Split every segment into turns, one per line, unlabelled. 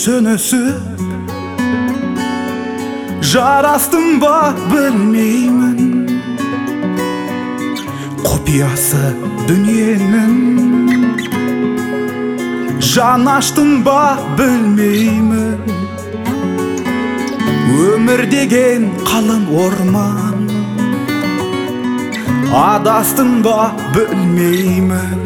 sönüsü jarastım ba bilmeymin. Kopyası dünyenin jan açtım ba bilmeymin. Ömür degen kalın orman adastım ba bilmeymin.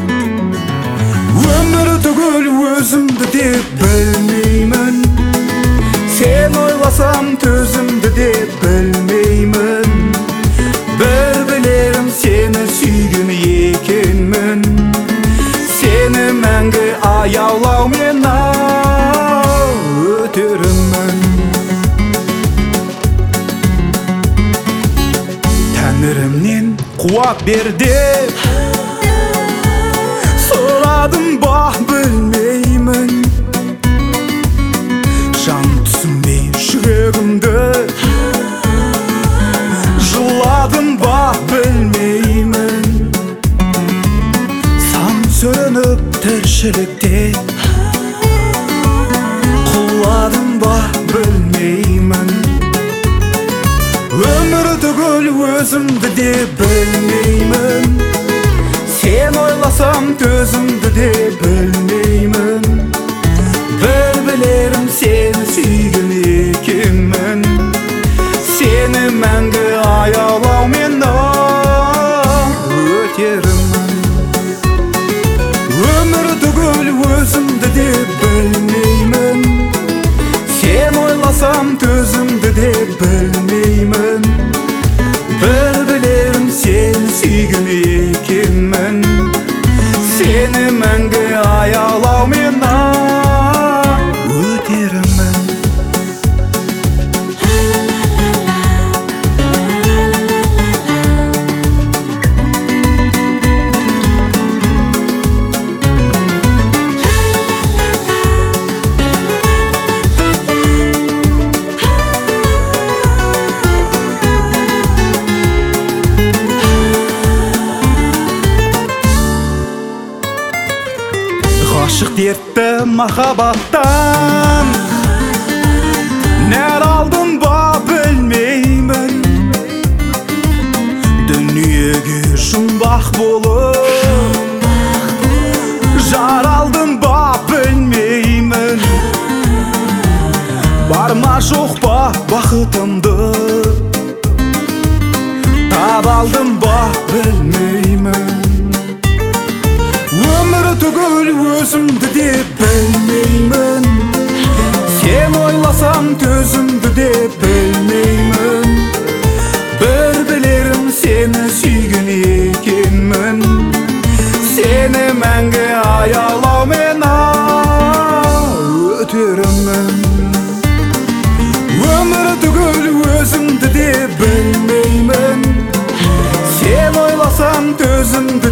Ömür tügül özümdü dep bilmeymin. Sen oylasam tözümdü dep bilmeymin. Bilerim seni süygün ekenmin. Seni мәңгі аяулаумен өтерімін. Тәңірімнен қуат бер деп сұрадым ба білмеймін. Жан түсінбей жүрегімді жыладым ба білмеймін. Сан сөніп тіршілікте құладым ба білмеймін. Өмір түгіл өзімді де білмеймін. Сен ойласам төзімді де білмеймін. Бір білерім сені сүйген екенмін. Сені мәңгі аяулаумен өтерімін. Өмір түгіл өзімді де білмеймін. Сен ойласам төзімді де білмеймін. Бір білерім сені сүйген екенмін. Сені мәңгі аяулаумен өтерімін. Ғашық дертті махаббаттан нәр алдым ба білмеймін. Дүниеге жұмбақ болып жар алдым ба білмеймін. Бар ма жоқ па бақытымды таба алдым ба білмеймін. Өмір түгіл өзімді де білмеймін. Сен ойласам төзімді де білмеймін. Бір білерім сені сүйген екенмін. Сені мәңгі аяулаумен өтерімін. Өмір түгіл өзімді де білмеймін. Сен ойласам төзімді